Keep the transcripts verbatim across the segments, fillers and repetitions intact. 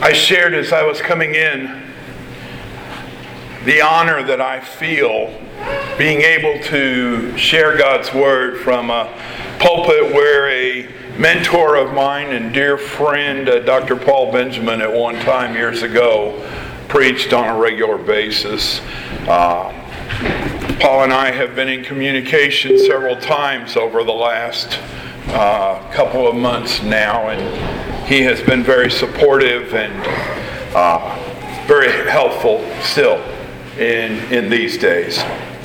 I shared as I was coming in the honor that I feel being able to share God's Word from a pulpit where a mentor of mine and dear friend, uh, Doctor Paul Benjamin, at one time years ago, preached on a regular basis. Uh, Paul and I have been in communication several times over the last uh, couple of months now, and he has been very supportive and uh, very helpful still in, in these days.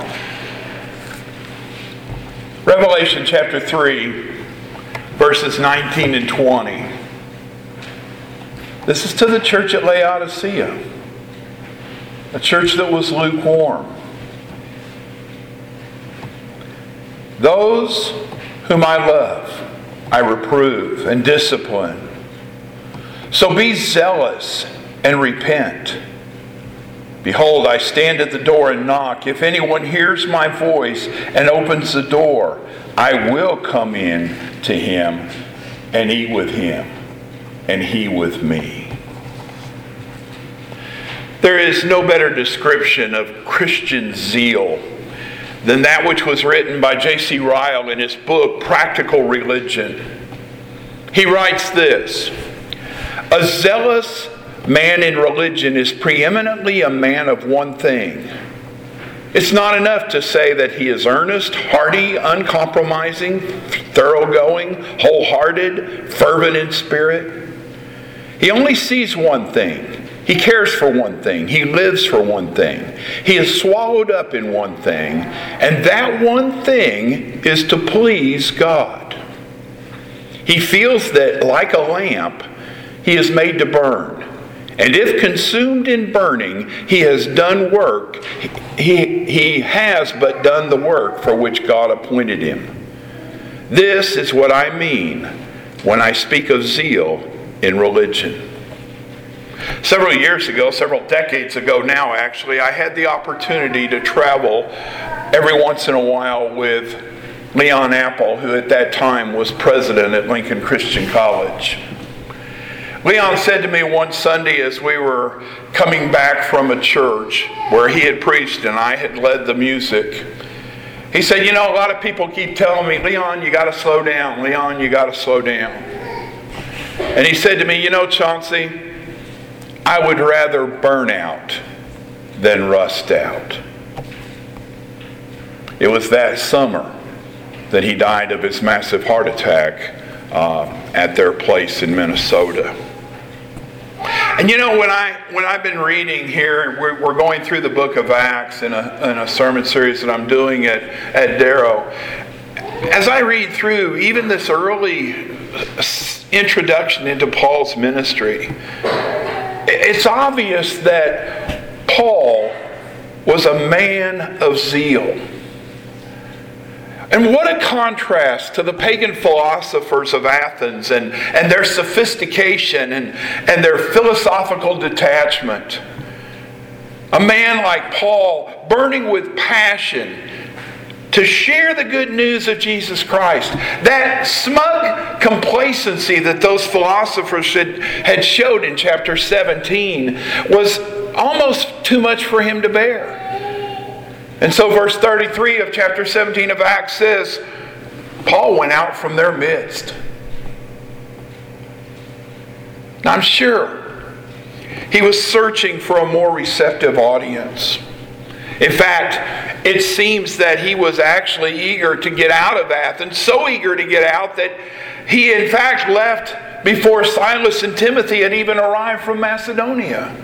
Revelation chapter three, verses nineteen and twenty. This is to the church at Laodicea, a church that was lukewarm. Those whom I love, I reprove and discipline. So be zealous and repent. Behold, I stand at the door and knock. If anyone hears my voice and opens the door, I will come in to him and eat with him, and he with me. There is no better description of Christian zeal than that which was written by J C Ryle in his book, Practical Religion. He writes this: a zealous man in religion is preeminently a man of one thing. It's not enough to say that he is earnest, hearty, uncompromising, thoroughgoing, wholehearted, fervent in spirit. He only sees one thing. He cares for one thing. He lives for one thing. He is swallowed up in one thing, and that one thing is to please God. He feels that, like a lamp, he is made to burn. And if consumed in burning, he has done work. He, he has but done the work for which God appointed him. This is what I mean when I speak of zeal in religion. Several years ago, several decades ago now actually, I had the opportunity to travel every once in a while with Leon Apple, who at that time was president at Lincoln Christian College. Leon said to me one Sunday as we were coming back from a church where he had preached and I had led the music, he said, you know, a lot of people keep telling me, Leon, you got to slow down. Leon, you got to slow down. And he said to me, you know, Chauncey, I would rather burn out than rust out. It was that summer that he died of his massive heart attack uh, at their place in Minnesota. And you know, when, I, when I've been reading here, we're, we're going through the book of Acts in a, in a sermon series that I'm doing at, at Darrow. As I read through even this early introduction into Paul's ministry, it's obvious that Paul was a man of zeal. And what a contrast to the pagan philosophers of Athens and, and their sophistication and, and their philosophical detachment. A man like Paul, burning with passion to share the good news of Jesus Christ. That smug complacency that those philosophers had, had showed in chapter seventeen was almost too much for him to bear. And so verse thirty-three of chapter seventeen of Acts says, Paul went out from their midst. Now, I'm sure he was searching for a more receptive audience. In fact, it seems that he was actually eager to get out of Athens, so eager to get out that he in fact left before Silas and Timothy had even arrived from Macedonia.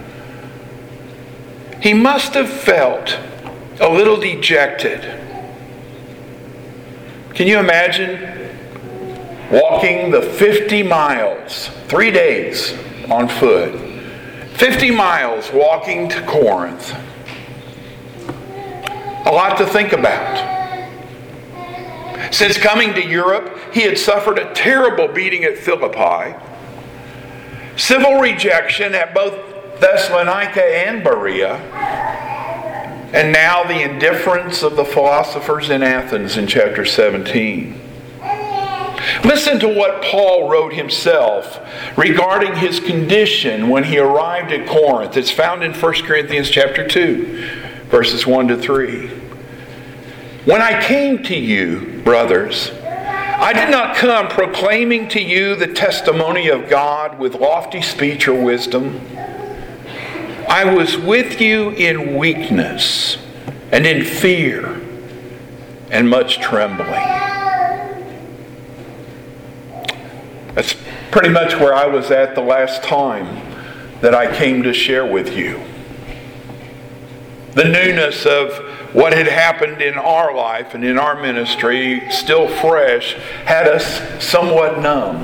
He must have felt a little dejected. Can you imagine walking the fifty miles, three days on foot, fifty miles walking to Corinth? A lot to think about. Since coming to Europe, he had suffered a terrible beating at Philippi, civil rejection at both Thessalonica and Berea, and now the indifference of the philosophers in Athens in chapter seventeen. Listen to what Paul wrote himself regarding his condition when he arrived at Corinth. It's found in First Corinthians chapter two, verses one to three. When I came to you, brothers, I did not come proclaiming to you the testimony of God with lofty speech or wisdom. I was with you in weakness and in fear and much trembling. That's pretty much where I was at the last time that I came to share with you. The newness of what had happened in our life and in our ministry, still fresh, had us somewhat numb.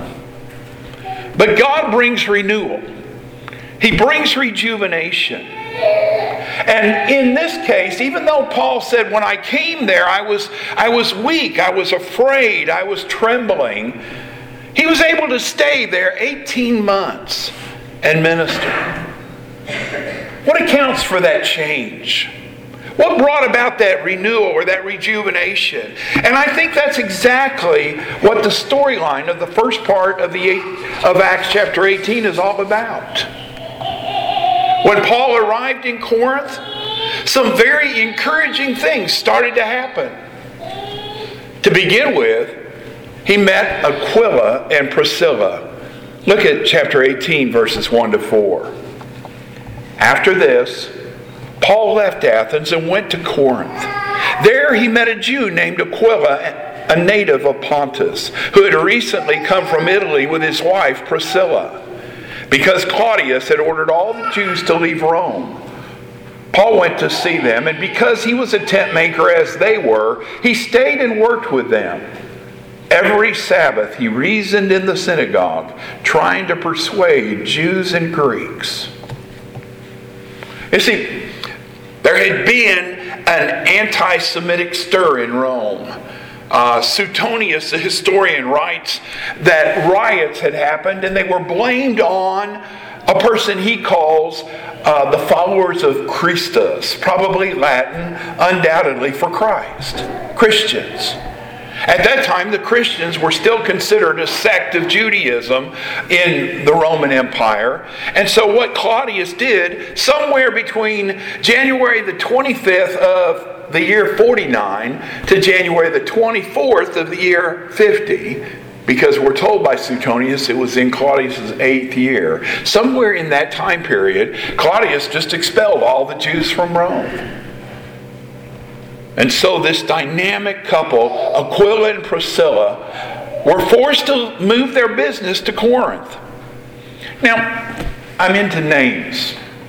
But God brings renewal. He brings rejuvenation. And in this case, even though Paul said, when I came there, I was, I was weak, I was afraid, I was trembling, he was able to stay there eighteen months and minister. What accounts for that change? What brought about that renewal or that rejuvenation? And I think that's exactly what the storyline of the first part of the eight, of Acts chapter eighteen is all about. When Paul arrived in Corinth, some very encouraging things started to happen. To begin with, he met Aquila and Priscilla. Look at chapter eighteen, verses one to four. After this, Paul left Athens and went to Corinth. There he met a Jew named Aquila, a native of Pontus, who had recently come from Italy with his wife Priscilla, because Claudius had ordered all the Jews to leave Rome. Paul went to see them, and because he was a tent maker as they were, he stayed and worked with them. Every Sabbath he reasoned in the synagogue, trying to persuade Jews and Greeks. You see, there had been an anti-Semitic stir in Rome. Uh, Suetonius, the historian, writes that riots had happened and they were blamed on a person he calls uh, the followers of Christus, probably Latin, undoubtedly for Christ, Christians. At that time, the Christians were still considered a sect of Judaism in the Roman Empire. And so what Claudius did, somewhere between January the twenty-fifth of the year forty-nine to January the twenty-fourth of the year fifty, because we're told by Suetonius it was in Claudius' eighth year, somewhere in that time period, Claudius just expelled all the Jews from Rome. And so this dynamic couple, Aquila and Priscilla, were forced to move their business to Corinth. Now, I'm into names.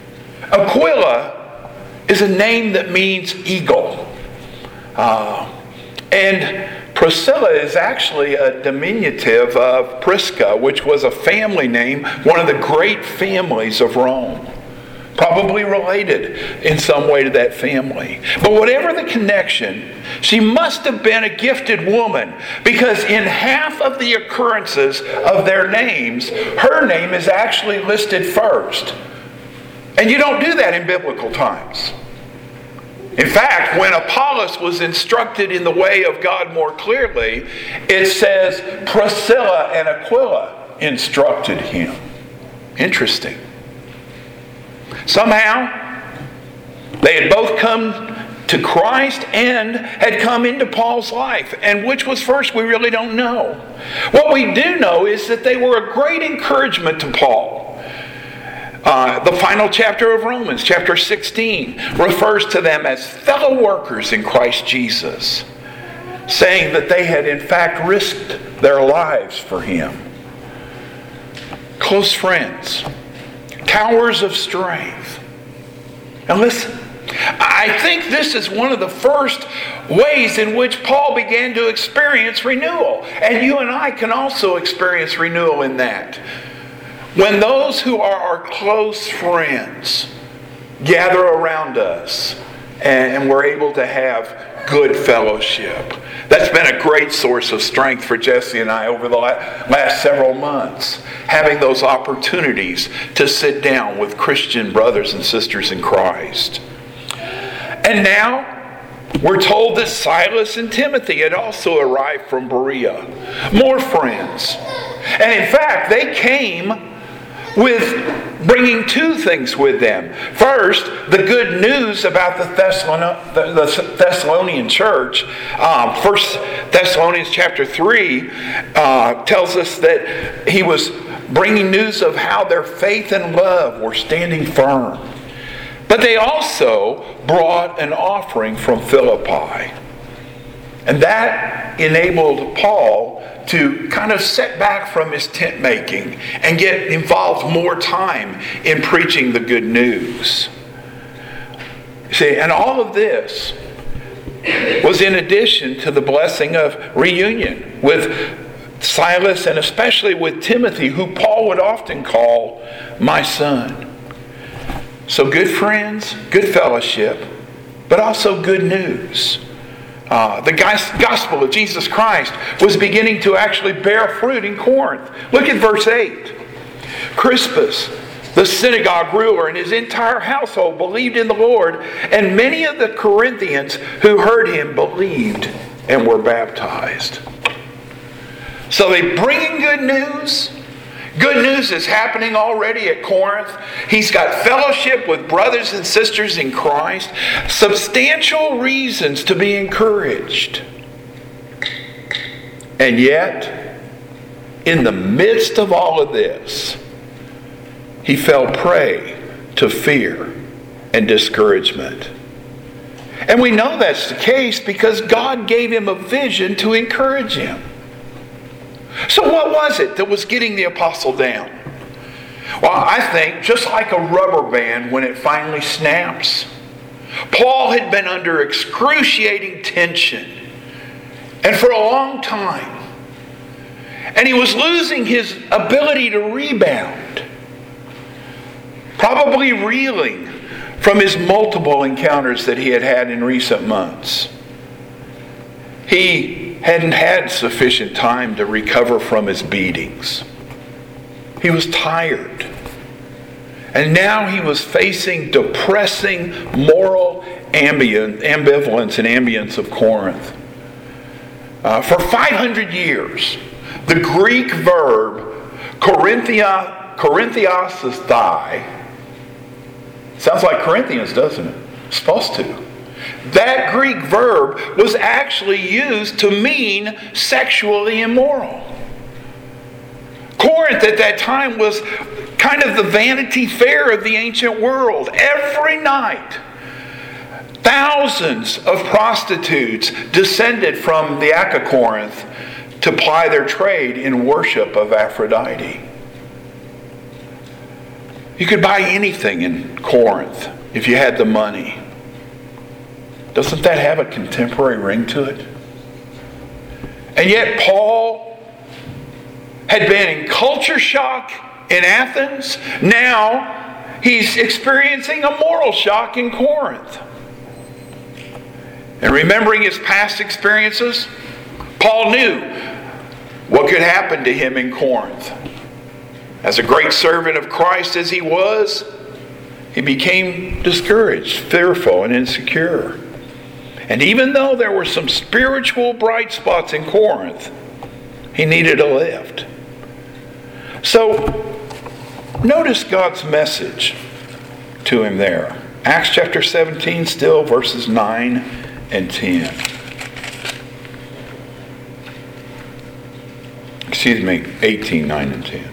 Aquila is a name that means eagle. Uh, and Priscilla is actually a diminutive of Prisca, which was a family name, one of the great families of Rome. Probably related in some way to that family. But whatever the connection, she must have been a gifted woman, because in half of the occurrences of their names, her name is actually listed first. And you don't do that in biblical times. In fact, when Apollos was instructed in the way of God more clearly, it says Priscilla and Aquila instructed him. Interesting. Somehow, they had both come to Christ and had come into Paul's life. And which was first, we really don't know. What we do know is that they were a great encouragement to Paul. Uh, the final chapter of Romans, chapter sixteen, refers to them as fellow workers in Christ Jesus, saying that they had in fact risked their lives for him. Close friends. Towers of strength. Now listen, I think this is one of the first ways in which Paul began to experience renewal. And you and I can also experience renewal in that. When those who are our close friends gather around us and we're able to have good fellowship. That's been a great source of strength for Jesse and I over the last several months. Having those opportunities to sit down with Christian brothers and sisters in Christ. And now, We're told that Silas and Timothy had also arrived from Berea. More friends. And in fact, they came with bringing two things with them. First, the good news about the, Thessalon- the, the Thessalonian church. Um, First Thessalonians chapter three uh, tells us that he was bringing news of how their faith and love were standing firm. But they also brought an offering from Philippi. And that enabled Paul to kind of set back from his tent making and get involved more time in preaching the good news. See, and all of this was in addition to the blessing of reunion with Silas and especially with Timothy, who Paul would often call my son. So good friends, good fellowship, but also good news. Uh, the gospel of Jesus Christ was beginning to actually bear fruit in Corinth. Look at verse eight. Crispus, the synagogue ruler, and his entire household believed in the Lord, and many of the Corinthians who heard him believed and were baptized. So they bring in good news. Good news is happening already at Corinth. He's got fellowship with brothers and sisters in Christ. Substantial reasons to be encouraged. And yet, in the midst of all of this, he fell prey to fear and discouragement. And we know that's the case because God gave him a vision to encourage him. So what was it that was getting the apostle down? Well, I think just like a rubber band when it finally snaps, Paul had been under excruciating tension and for a long time. And he was losing his ability to rebound, probably reeling from his multiple encounters that he had had in recent months. He hadn't had sufficient time to recover from his beatings. He was tired. And now he was facing depressing moral ambience, ambivalence and ambience of Corinth. Uh, for five hundred years, the Greek verb Corinthia, Corinthiasesthai, sounds like Corinthians, doesn't it? It's supposed to. That Greek verb was actually used to mean sexually immoral. Corinth at that time was kind of the Vanity Fair of the ancient world. Every night, thousands of prostitutes descended from the Achacorinth to ply their trade in worship of Aphrodite. You could buy anything in Corinth if you had the money. Doesn't that have a contemporary ring to it? And yet Paul had been in culture shock in Athens. Now he's experiencing a moral shock in Corinth. And remembering his past experiences, Paul knew what could happen to him in Corinth. As a great servant of Christ as he was, he became discouraged, fearful, and insecure. And even though there were some spiritual bright spots in Corinth, he needed a lift. So, notice God's message to him there. Acts chapter seventeen, still verses nine and ten. Excuse me, eighteen, nine and ten.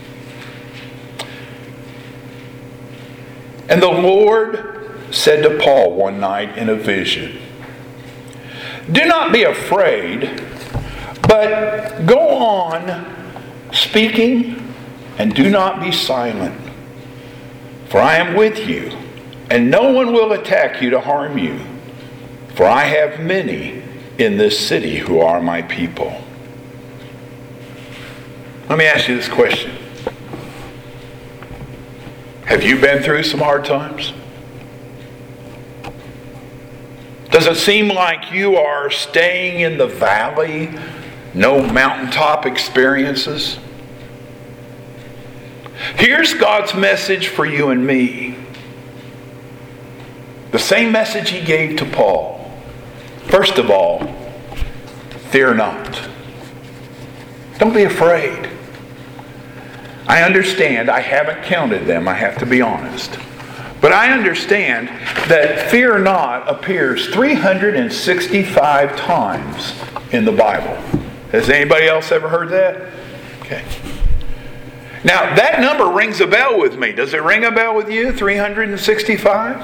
And the Lord said to Paul one night in a vision, "Do not be afraid, but go on speaking and do not be silent. For I am with you, and no one will attack you to harm you. For I have many in this city who are my people." Let me ask you this question. Have you been through some hard times? Does it seem like you are staying in the valley, no mountaintop experiences? Here's God's message for you and me. The same message he gave to Paul. First of all, fear not. Don't be afraid. I understand, I haven't counted them, I have to be honest. But I understand that fear not appears three hundred sixty-five times in the Bible. Has anybody else ever heard that? Okay. Now, that number rings a bell with me. Does it ring a bell with you, three hundred sixty-five?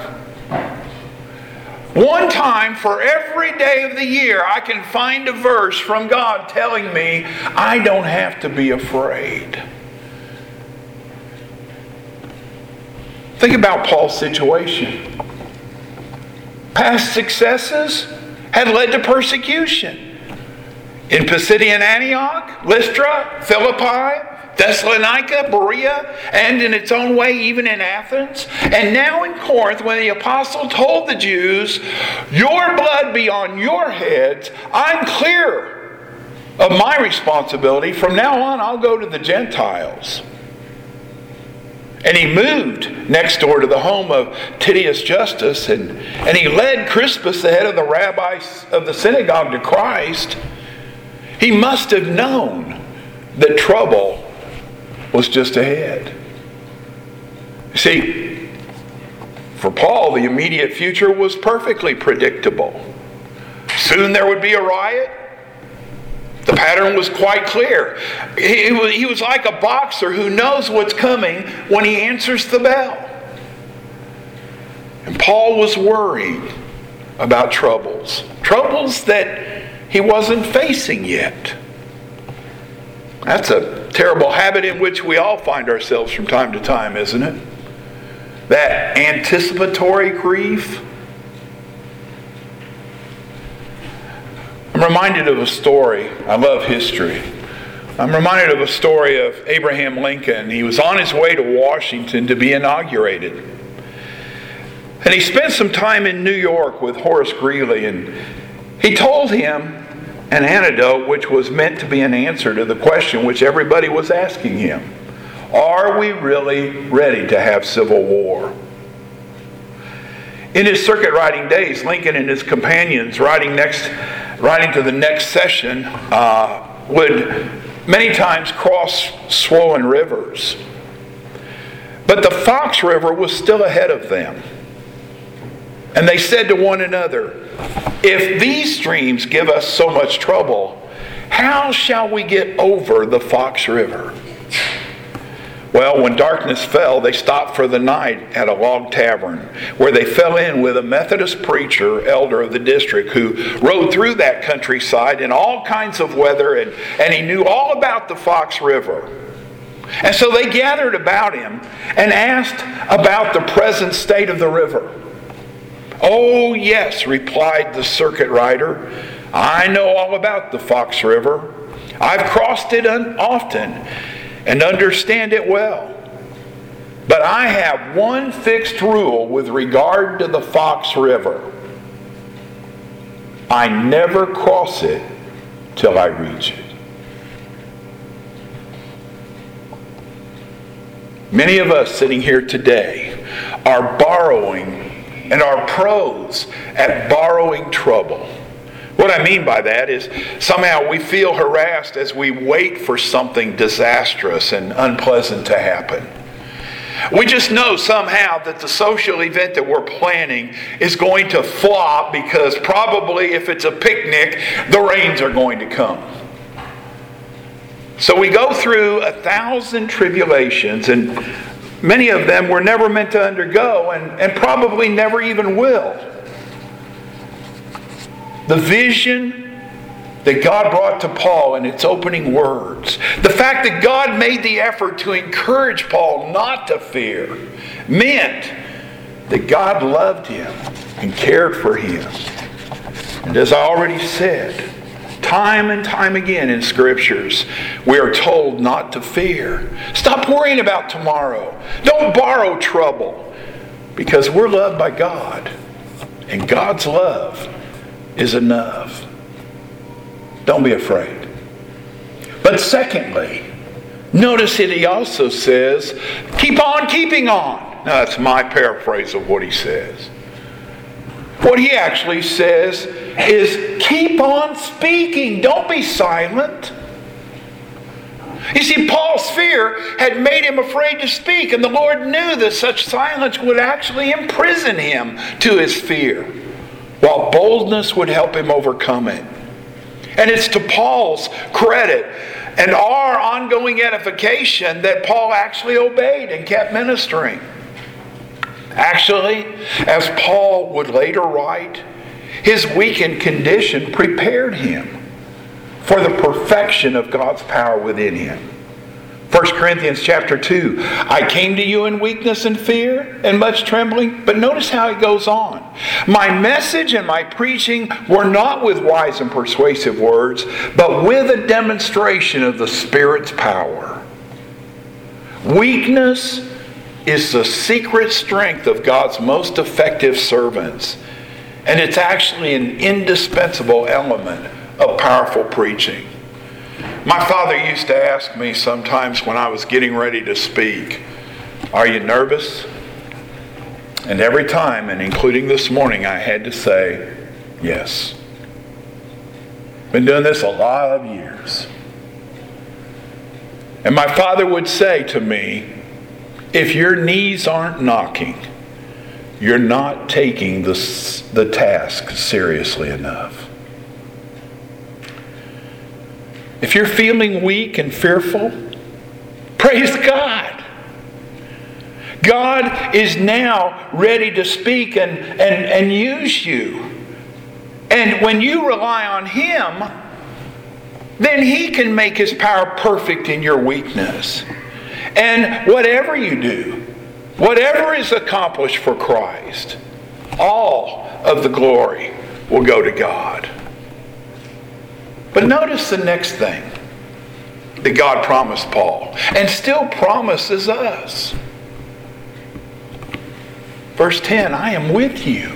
One time for every day of the year, I can find a verse from God telling me I don't have to be afraid. Think about Paul's situation. Past successes had led to persecution. In Pisidian Antioch, Lystra, Philippi, Thessalonica, Berea, and in its own way even in Athens. And now in Corinth, when the apostle told the Jews, your blood be on your heads, I'm clear of my responsibility. From now on, I'll go to the Gentiles. And he moved next door to the home of Titius Justus, and, and he led Crispus, the head of the rabbis of the synagogue, to Christ. He must have known that trouble was just ahead. See, for Paul, the immediate future was perfectly predictable. Soon there would be a riot. The pattern was quite clear. He was, he was like a boxer who knows what's coming when he answers the bell. And Paul was worried about troubles. Troubles that he wasn't facing yet. That's a terrible habit in which we all find ourselves from time to time, isn't it? That anticipatory grief. I'm reminded of a story. I love history. I'm reminded of a story of Abraham Lincoln. He was on his way to Washington to be inaugurated. And he spent some time in New York with Horace Greeley, and he told him an anecdote which was meant to be an answer to the question which everybody was asking him. Are we really ready to have civil war? In his circuit riding days, Lincoln and his companions riding next, riding to the next session uh, would many times cross swollen rivers. But the Fox River was still ahead of them. And they said to one another, if these streams give us so much trouble, how shall we get over the Fox River? Well, when darkness fell, they stopped for the night at a log tavern, where they fell in with a Methodist preacher, elder of the district, who rode through that countryside in all kinds of weather, and, and he knew all about the Fox River. And so they gathered about him and asked about the present state of the river. Oh, yes, replied the circuit rider. I know all about the Fox River. I've crossed it often and understand it well. But I have one fixed rule with regard to the Fox River. I never cross it till I reach it. Many of us sitting here today are borrowing and are pros at borrowing trouble. What I mean by that is somehow we feel harassed as we wait for something disastrous and unpleasant to happen. We just know somehow that the social event that we're planning is going to flop because probably if it's a picnic, the rains are going to come. So we go through a thousand tribulations, and many of them we're never meant to undergo and, and probably never even will. The vision that God brought to Paul in its opening words, the fact that God made the effort to encourage Paul not to fear, meant that God loved him and cared for him. And as I already said, time and time again in Scriptures, we are told not to fear. Stop worrying about tomorrow. Don't borrow trouble, because we're loved by God, and God's love is enough. Don't be afraid. But secondly, notice that he also says, keep on keeping on. Now that's my paraphrase of what he says. What he actually says is keep on speaking. Don't be silent. You see, Paul's fear had made him afraid to speak, and the Lord knew that such silence would actually imprison him to his fear, while boldness would help him overcome it. And it's to Paul's credit and our ongoing edification that Paul actually obeyed and kept ministering. Actually, as Paul would later write, his weakened condition prepared him for the perfection of God's power within him. First Corinthians chapter two, I came to you in weakness and fear and much trembling. But notice how it goes on. My message and my preaching were not with wise and persuasive words, but with a demonstration of the Spirit's power. Weakness is the secret strength of God's most effective servants. And it's actually an indispensable element of powerful preaching. My father used to ask me sometimes when I was getting ready to speak, are you nervous? And every time, and including this morning, I had to say, yes. Been doing this a lot of years. And my father would say to me, if your knees aren't knocking, you're not taking the, the task seriously enough. If you're feeling weak and fearful, praise God. God is now ready to speak and, and, and use you. And when you rely on Him, then He can make His power perfect in your weakness. And whatever you do, whatever is accomplished for Christ, all of the glory will go to God. But notice the next thing that God promised Paul, and still promises us. Verse ten, I am with you.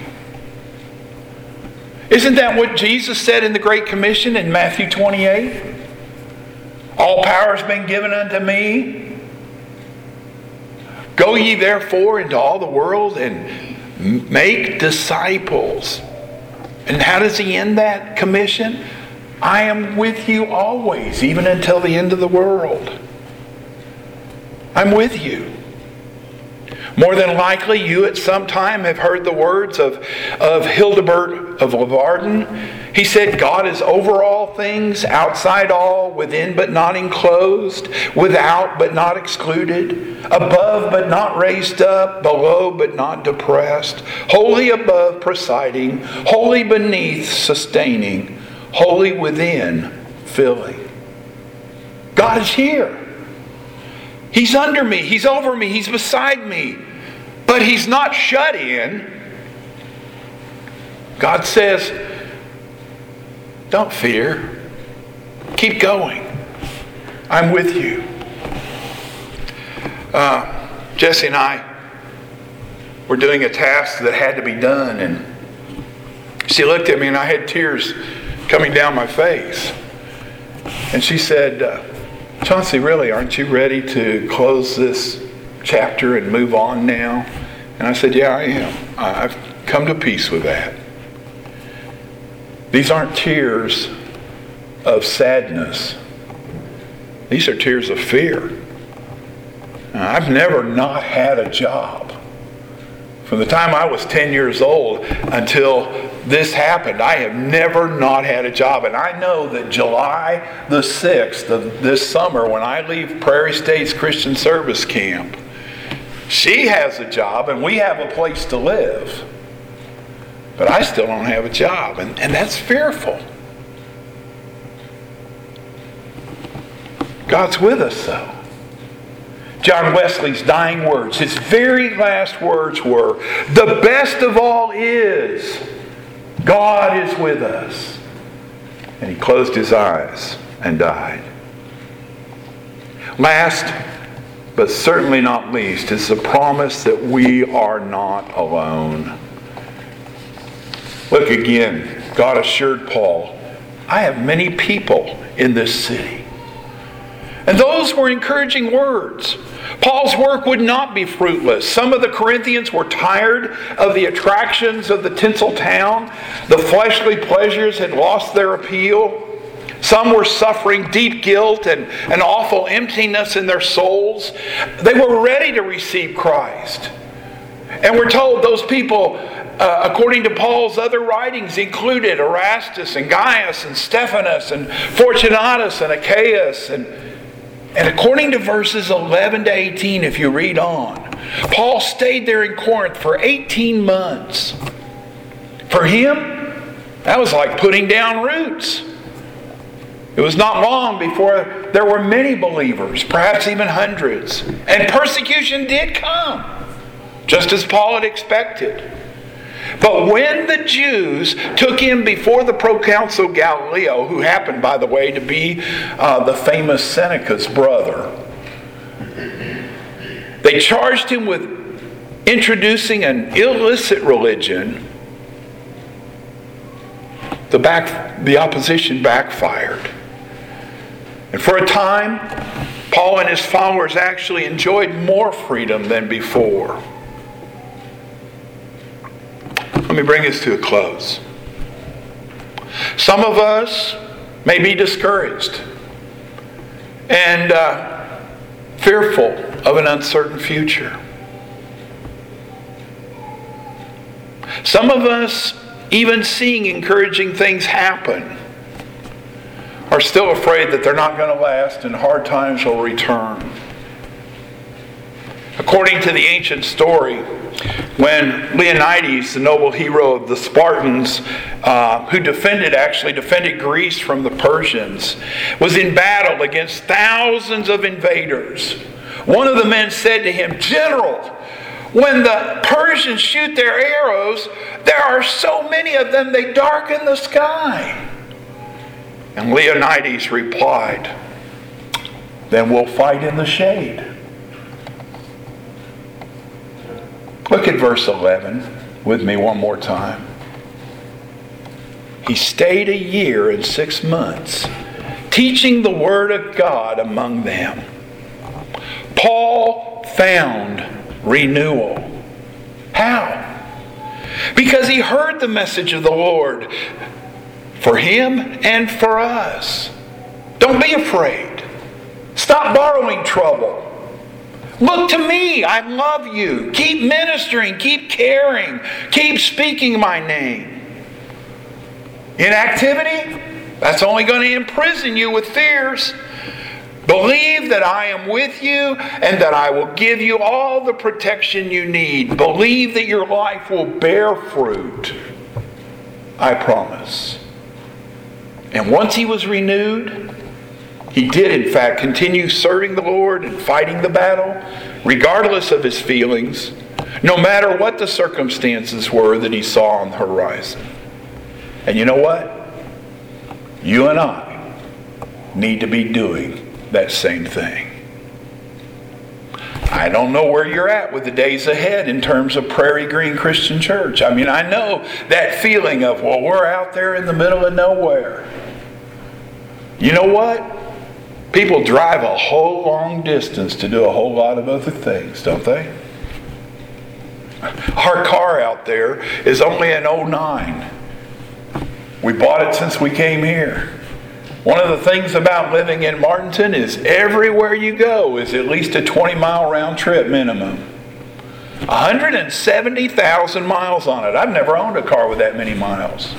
Isn't that what Jesus said in the Great Commission in Matthew twenty-eight? All power has been given unto me. Go ye therefore into all the world and make disciples. And how does He end that commission? I am with you always, even until the end of the world. I'm with you. More than likely, you at some time have heard the words of, of Hildebert of Leeuwarden. He said, God is over all things, outside all, within but not enclosed, without but not excluded, above but not raised up, below but not depressed, wholly above presiding, wholly beneath sustaining, wholly within filling. God is here. He's under me. He's over me. He's beside me. But He's not shut in. God says, don't fear. Keep going. I'm with you. Uh, Jesse and I were doing a task that had to be done, and she looked at me and I had tears coming down my face. And she said, uh, Chauncey, really, aren't you ready to close this chapter and move on now? And I said, yeah, I am. I've come to peace with that. These aren't tears of sadness. These are tears of fear. Now, I've never not had a job. From the time I was ten years old until this happened, I have never not had a job. And I know that July the sixth of this summer, when I leave Prairie State's Christian Service Camp, she has a job and we have a place to live. But I still don't have a job. And, and that's fearful. God's with us, though. John Wesley's dying words, his very last words were, the best of all is, God is with us. And he closed his eyes and died. Last, but certainly not least, is the promise that we are not alone. Look again, God assured Paul, I have many people in this city. And those were encouraging words. Paul's work would not be fruitless. Some of the Corinthians were tired of the attractions of the tinsel town. The fleshly pleasures had lost their appeal. Some were suffering deep guilt and an awful emptiness in their souls. They were ready to receive Christ. And we're told those people, uh, according to Paul's other writings, included Erastus and Gaius and Stephanas and Fortunatus and Achaeus. And, and according to verses eleven to eighteen, if you read on, Paul stayed there in Corinth for eighteen months. For him, that was like putting down roots. It was not long before there were many believers, perhaps even hundreds. And persecution did come, just as Paul had expected. But when the Jews took him before the proconsul Gallio, who happened, by the way, to be uh, the famous Seneca's brother, they charged him with introducing an illicit religion. The, back, the opposition backfired. And for a time, Paul and his followers actually enjoyed more freedom than before. Let me bring this to a close. Some of us may be discouraged and uh, fearful of an uncertain future. Some of us, even seeing encouraging things happen, are still afraid that they're not going to last and hard times will return. According to the ancient story, when Leonidas, the noble hero of the Spartans, uh, who defended, actually defended Greece from the Persians, was in battle against thousands of invaders, one of the men said to him, "General, when the Persians shoot their arrows, there are so many of them they darken the sky." And Leonidas replied, "Then we'll fight in the shade." Look at verse eleven with me one more time. He stayed a year and six months, teaching the word of God among them. Paul found renewal. How? Because he heard the message of the Lord for him and for us. Don't be afraid. Stop borrowing trouble. Look to me. I love you. Keep ministering. Keep caring. Keep speaking my name. Inactivity? That's only going to imprison you with fears. Believe that I am with you and that I will give you all the protection you need. Believe that your life will bear fruit. I promise. And once he was renewed, he did in fact continue serving the Lord and fighting the battle, regardless of his feelings, no matter what the circumstances were that he saw on the horizon. And you know what? You and I need to be doing that same thing. I don't know where you're at with the days ahead in terms of Prairie Green Christian Church. I mean, I know that feeling of, well, we're out there in the middle of nowhere. You know what? People drive a whole long distance to do a whole lot of other things, don't they? Our car out there is only an oh nine. We bought it since we came here. One of the things about living in Martinton is everywhere you go is at least a twenty mile round trip minimum. one hundred seventy thousand miles on it. I've never owned a car with that many miles.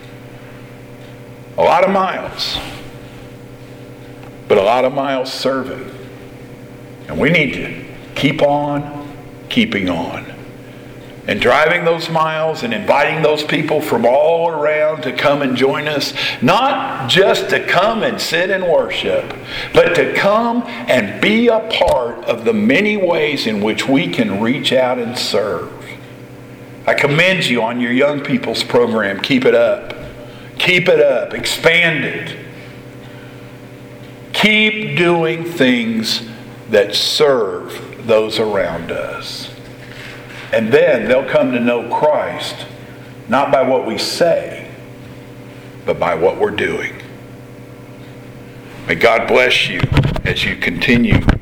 A lot of miles. But a lot of miles serving. And we need to keep on keeping on. And driving those miles and inviting those people from all around to come and join us. Not just to come and sit and worship, but to come and be a part of the many ways in which we can reach out and serve. I commend you on your young people's program. Keep it up. Keep it up. Expand it. Keep doing things that serve those around us. And then they'll come to know Christ, not by what we say, but by what we're doing. May God bless you as you continue